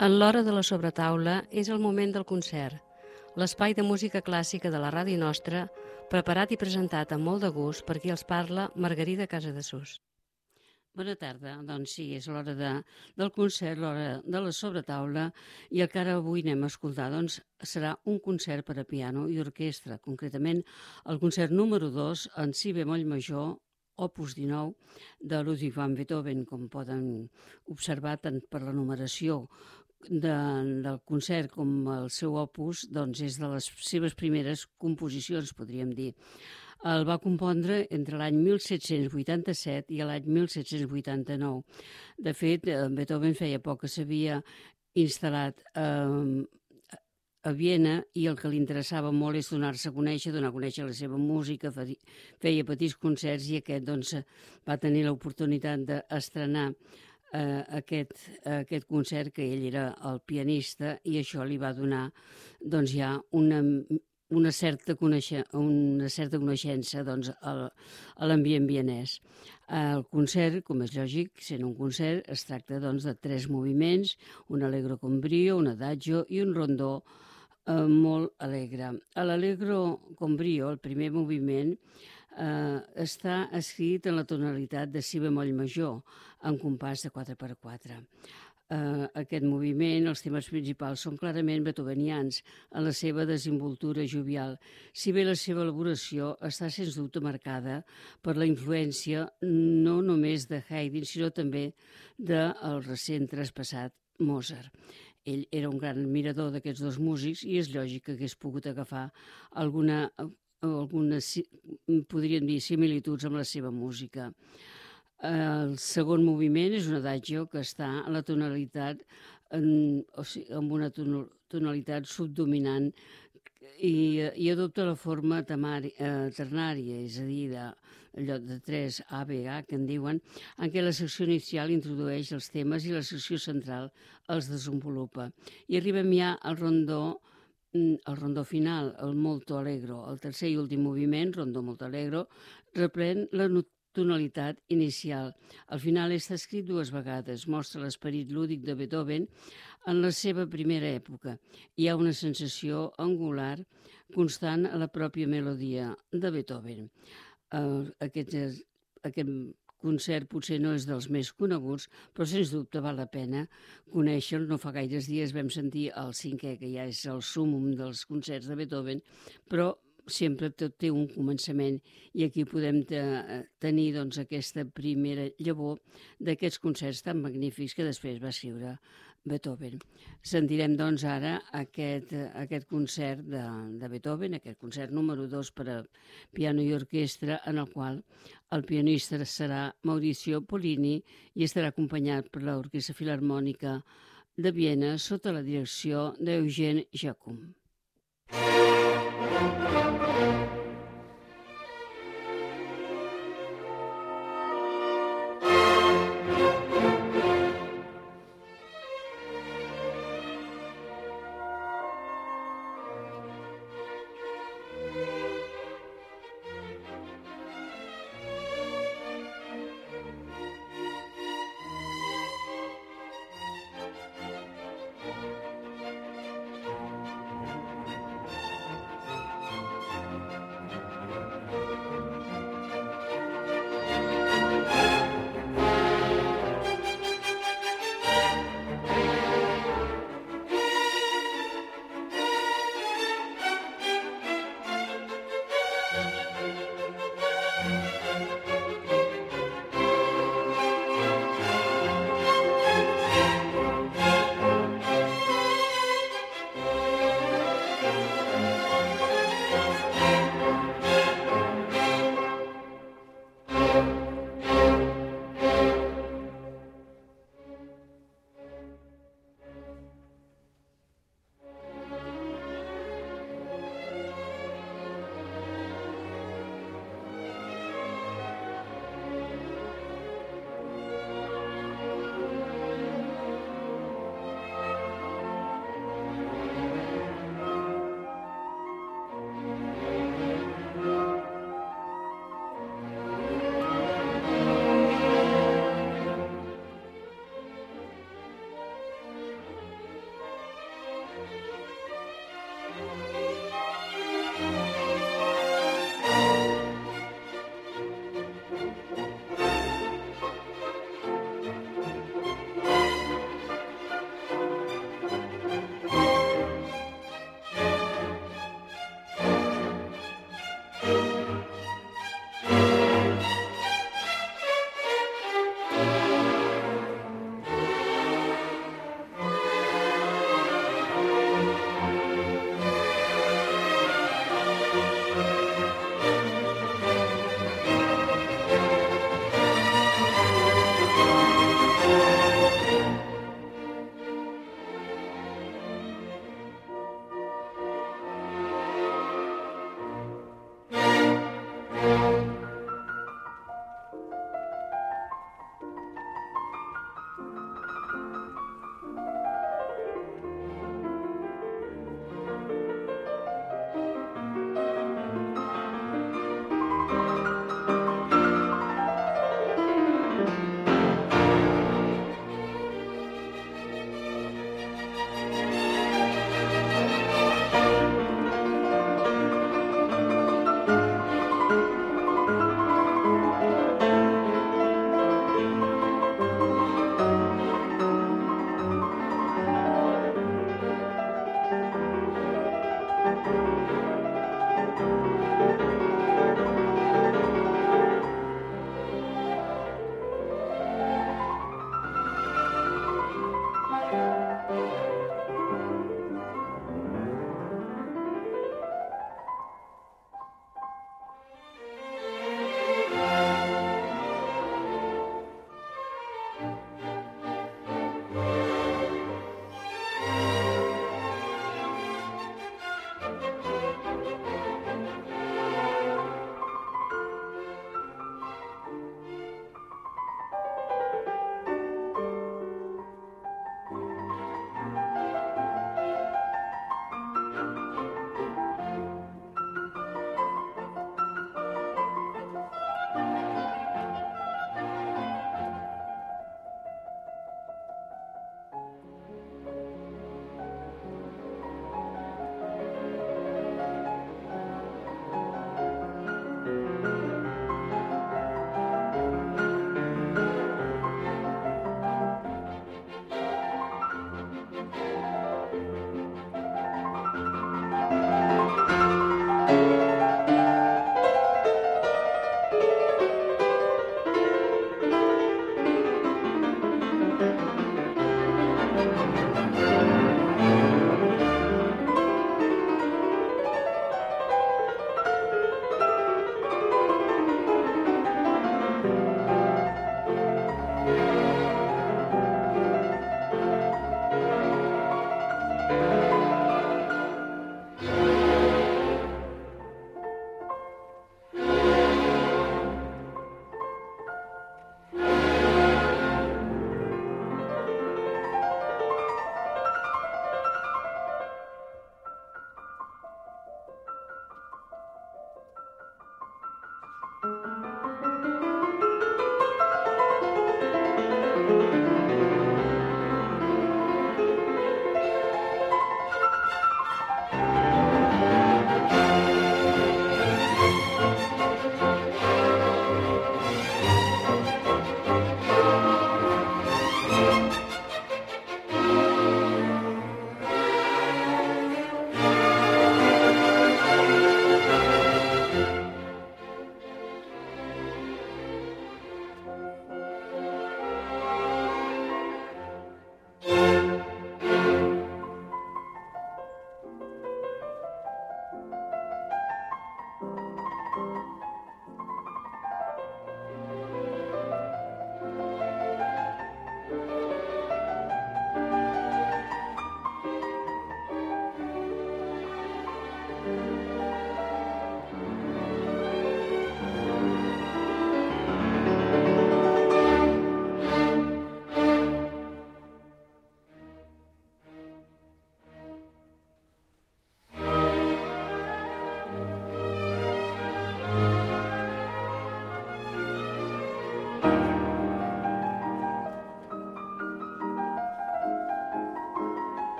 En l'hora de la sobretaula és el moment del concert, l'espai de música clàssica de la ràdio nostra, preparat i presentat amb molt de gust per qui els parla Margarida Casadesús. Bona tarda, doncs sí, és l'hora del concert, l'hora de la sobretaula, i el que ara avui anem a escoltar doncs, serà un concert per a piano i orquestra, concretament el concert número 2 en si bemoll major, opus 19, de Ludwig van Beethoven, com poden observar tant per la numeració del concert com el seu opus, doncs és de les seves primeres composicions, podríem dir. El va compondre entre l'any 1787 i l'any 1789. De fet, Beethoven feia poc que s'havia instal·lat a Viena i el que li interessava molt és donar-se a conèixer, donar a conèixer la seva música, feia petits concerts i aquest doncs, va tenir l'oportunitat d'estrenar aquest concert, que ell era el pianista, i això li va donar doncs, ja una certa coneixença doncs, a l'ambient vienès. El concert, com és lògic, sent un concert, es tracta doncs, de 3 moviments, un allegro con brio, un adagio i un rondó molt alegre. A l'allegro con brio, el primer moviment, està escrit en la tonalitat de si bemoll major, en compàs de 4x4. Aquest moviment, els temes principals són clarament beethovenians en la seva desenvoltura jovial, si bé la seva elaboració està sens dubte marcada per la influència no només de Haydn, sinó també del recent traspassat Mozart. Ell era un gran admirador d'aquests dos músics i és lògic que hagués pogut agafar algunes, podríem dir, similituds amb la seva música. El segon moviment és un adagio que està en la tonalitat, amb una tonalitat subdominant i adopta la forma ternària, és a dir, en lloc de 3 ABA, que en diuen, en què la secció inicial introdueix els temes i la secció central els desenvolupa. I arribem ja al rondó final, el molto allegro. El tercer i últim moviment, rondó molto allegro, reprèn la tonalitat inicial. Al final està escrit 2 vegades, mostra l'esperit lúdic de Beethoven en la seva primera època. Hi ha una sensació angular constant a la pròpia melodia de Beethoven. Aquest concert potser no és dels més coneguts, però sens dubte val la pena conèixer-lo. No fa gaires dies vam sentir el 5è, que ja és el súmmum dels concerts de Beethoven, però sempre tot té un començament i aquí podem tenir doncs, aquesta primera llavor d'aquests concerts tan magnífics que després va escriure Beethoven. Sentirem doncs ara aquest concert de Beethoven, aquest concert número 2 per a piano i orquestra, en el qual el pianista serà Maurizio Pollini i estarà acompanyat per l'Orquestra Filharmònica de Viena sota la direcció d'Eugene Jacquum.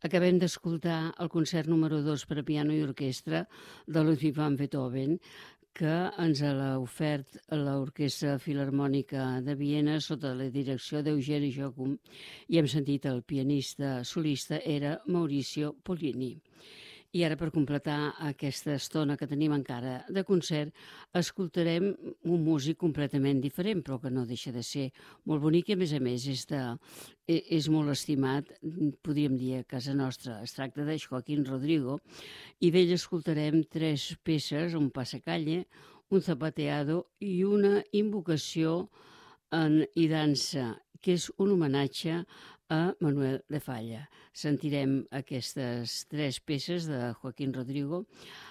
Acabem d'escoltar el concert número 2 per a piano i orquestra de Ludwig van Beethoven, que ens l'ha ofert l'Orquestra Filharmònica de Viena sota la direcció d'Eugeni Joachim, i hem sentit el pianista solista era Mauricio Pollini. I ara, per completar aquesta estona que tenim encara de concert, escoltarem un músic completament diferent, però que no deixa de ser molt bonic i, a més, és molt estimat, podríem dir, a casa nostra. Es tracta de Joaquín Rodrigo, i d'ell escoltarem 3 peces, un passacalle, un zapateado i una invocació i dansa, que és un homenatge a Manuel de Falla. Sentirem aquestes 3 peces de Joaquín Rodrigo,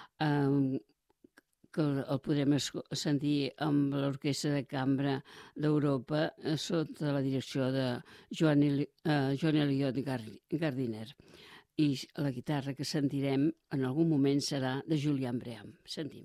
que el podrem sentir amb l'Orquestra de Cambra d'Europa sota la direcció de Joan Eliot Gardiner. I la guitarra que sentirem en algun moment serà de Julian Bream. Sentim.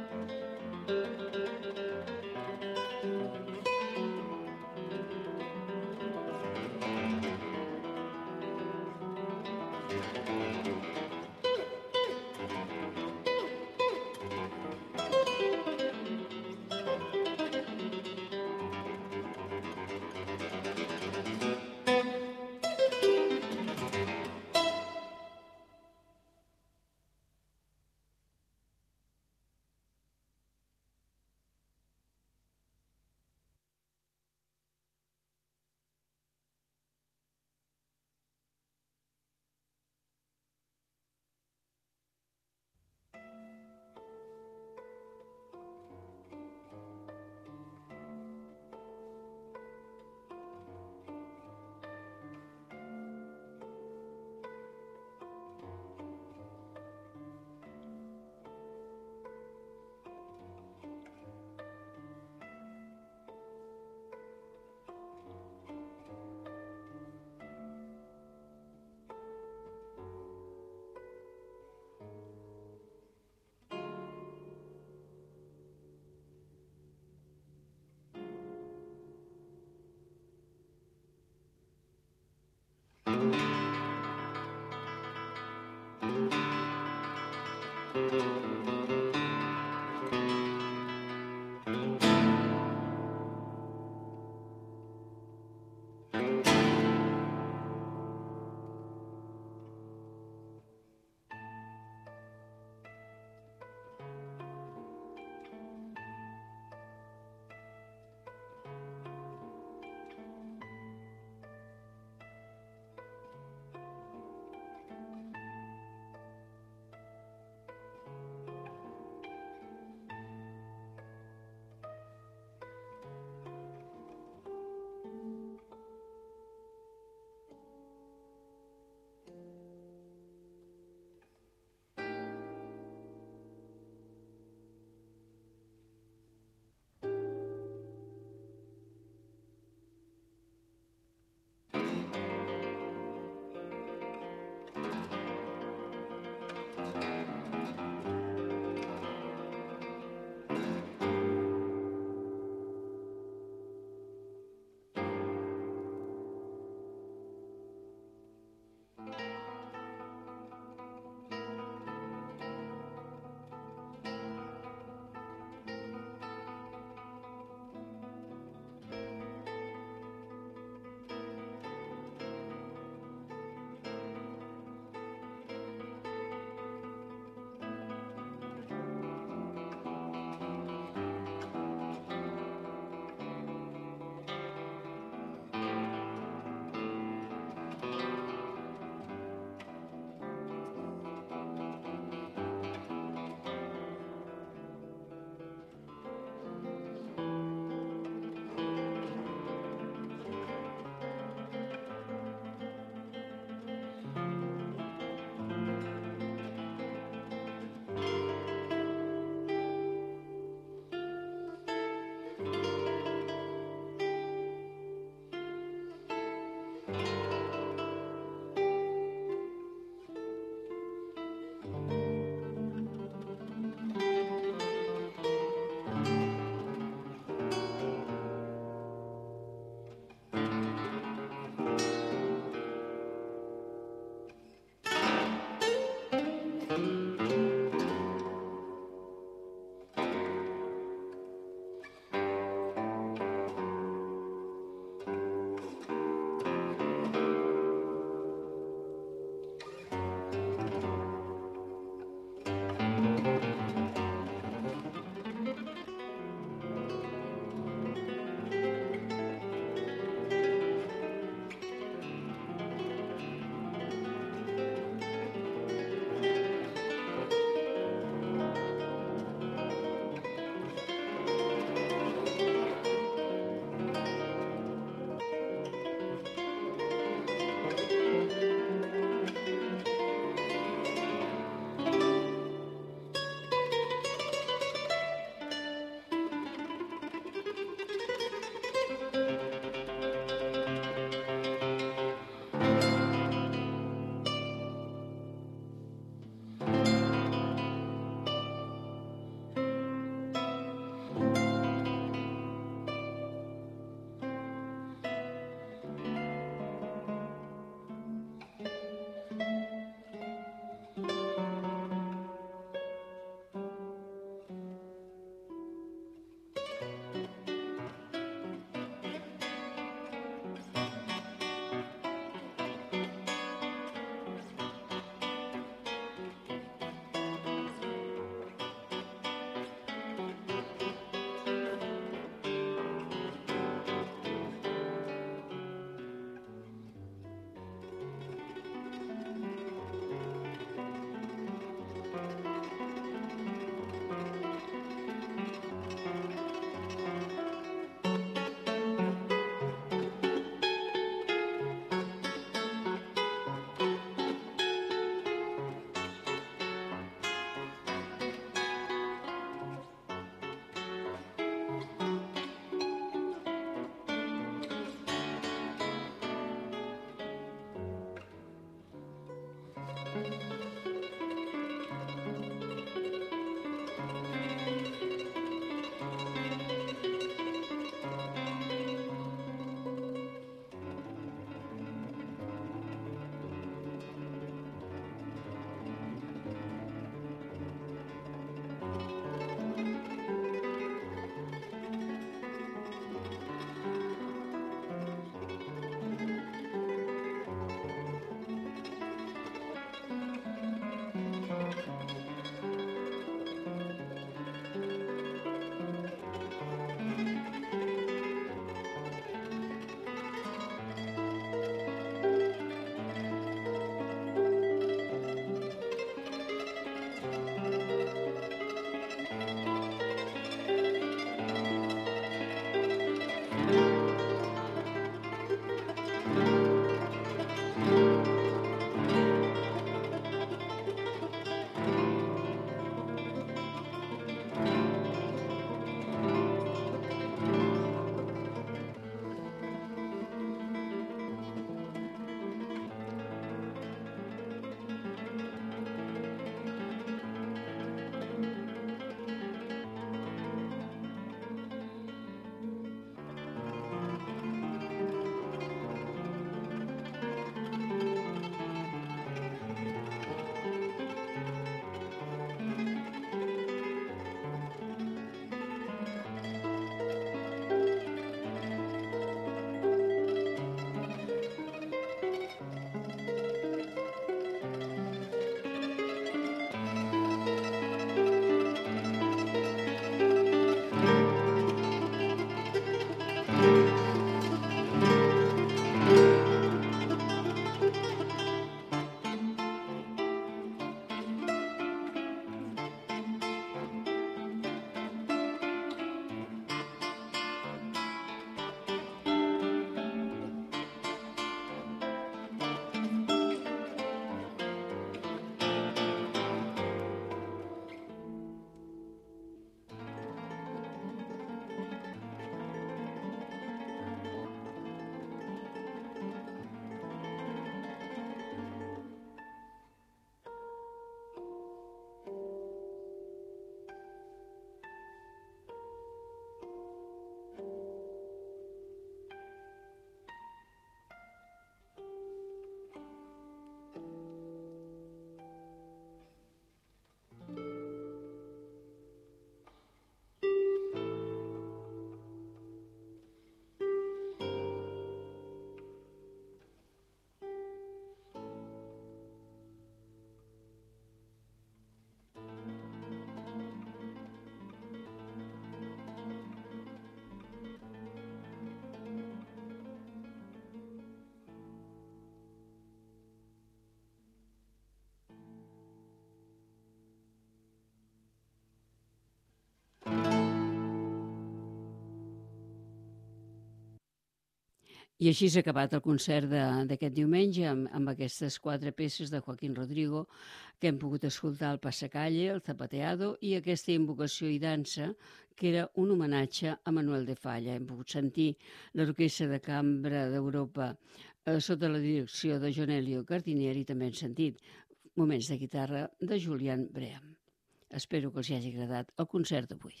I així s'ha acabat el concert d'aquest diumenge amb aquestes 4 peces de Joaquín Rodrigo que hem pogut escoltar al Passacalle, el Zapateado i aquesta invocació i dansa que era un homenatge a Manuel de Falla. Hem pogut sentir l'Orquestra de Cambra d'Europa sota la direcció de John Elio Gardinieri i també hem sentit moments de guitarra de Julian Bream. Espero que els hagi agradat el concert d'avui.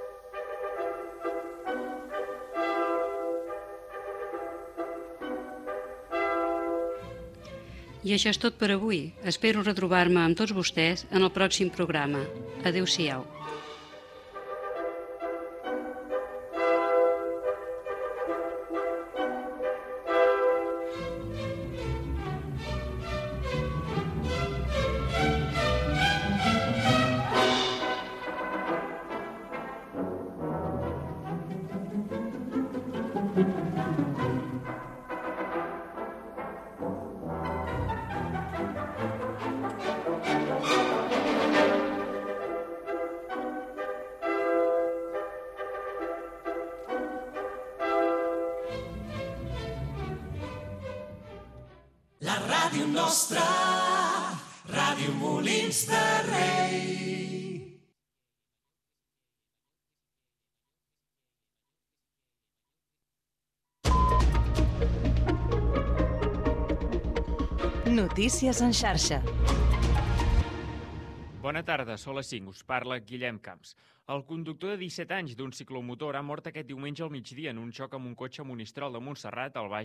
I això és tot per avui. Espero retrobar-me amb tots vostès en el pròxim programa. Adéu-siau. La ràdio nostra, Ràdio Molins de Rei. Notícies en xarxa. Bona tarda, són les 5, us parla Guillem Camps. El conductor de 17 anys d'un ciclomotor ha mort aquest diumenge al migdia en un xoc amb un cotxe a Monistrol de Montserrat, al Baix